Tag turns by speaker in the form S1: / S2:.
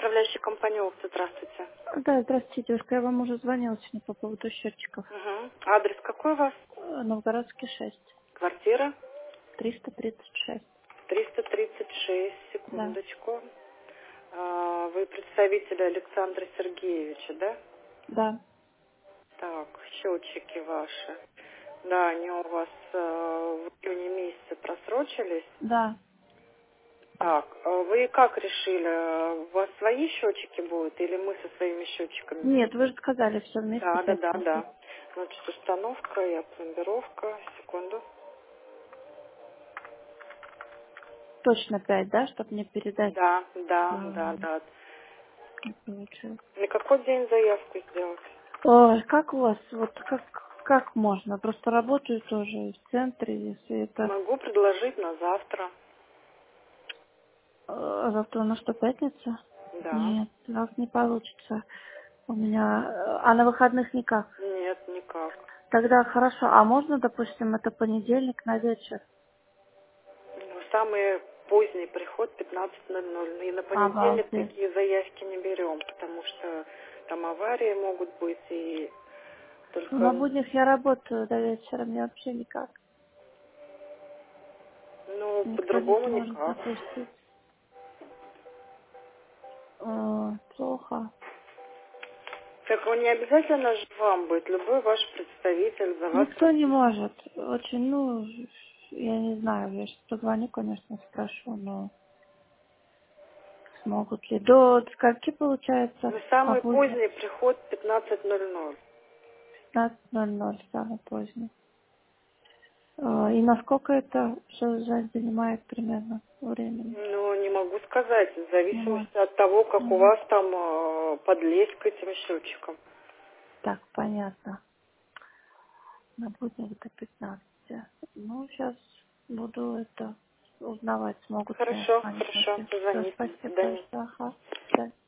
S1: управляющая компания «Опта». Здравствуйте.
S2: Да, здравствуйте, девушка. Я вам уже звонила сегодня по поводу счетчиков.
S1: Угу. Адрес какой у вас?
S2: Новгородский 6,
S1: Квартира
S2: 336.
S1: 336.
S2: Да,
S1: Секундочку. Вы представитель Александра Сергеевича, да?
S2: да,
S1: Так, счетчики ваши. Да, они у вас в июне месяце просрочились.
S2: да.
S1: Так, вы как решили? У вас свои счетчики будут или мы со своими счетчиками?
S2: Нет, вы же сказали все вместе
S1: Да, да,
S2: 5
S1: да,
S2: тысяч.
S1: да. Значит, установка и опломбировка. Секунду.
S2: Точно 5, да, чтобы мне передать.
S1: Да, да, да,
S2: Ага,
S1: да.
S2: получилось.
S1: На какой день заявку сделать?
S2: Ой, как у вас, вот как можно? Просто работаю тоже в центре, если это
S1: Могу предложить на завтра.
S2: завтра у нас что, пятница?
S1: Да.
S2: Нет, завтра не получится. У меня, а на выходных никак.
S1: Нет, никак.
S2: Тогда хорошо, а можно, допустим, это понедельник на вечер?
S1: Ну, самый поздний приход 15:00. И на понедельник
S2: Обалдеть.
S1: такие заявки не берем, потому что там аварии могут быть и
S2: Ну, на
S1: только,
S2: буднях я работаю до вечера, мне вообще никак.
S1: ну,
S2: Никто не
S1: по-другому
S2: сможет
S1: никак.
S2: запустить. Плохо.
S1: Так не обязательно же вам быть. Любой ваш представитель за вас
S2: Никто не
S1: пропишет.
S2: может. Очень, я не знаю, я сейчас позвоню, конечно, спрошу, но смогут ли. До скольки получается?
S1: Но
S2: А
S1: самый
S2: будни
S1: поздний приход 15:00.
S2: 15:00, самый поздний. И насколько это все занимает примерно времени?
S1: Ну, не могу сказать, в
S2: Не может.
S1: зависимости от того, как у
S2: Мгм.
S1: вас там подлезть к этим счетчикам.
S2: Так, понятно. На буднях до 15. Ну, сейчас буду это узнавать, смогут ли
S1: Хорошо,
S2: они
S1: хорошо,
S2: платить. Все,
S1: позвоните. До
S2: спасибо
S1: свидания.
S2: большое. Ага. Да.